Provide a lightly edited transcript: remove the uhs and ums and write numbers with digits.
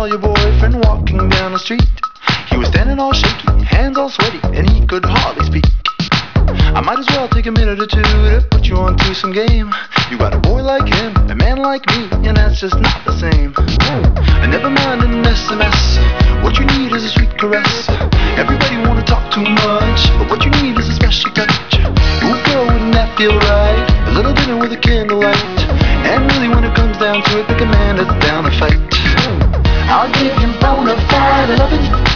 your boyfriend walking down the street. He was standing all shaky, hands all sweaty, and he could hardly speak. I might as well take a minute or two to put you onto some game. You got a boy like him, a man like me, and that's just not the same. And never mind an SMS, what you need is a sweet caress. Everybody wanna talk too much, but what you need is a special touch. Ooh girl, wouldn't that feel right? A little dinner with a candlelight. And really when it comes down to it, pick a man that's down to fight. I'll give you bona fide loving.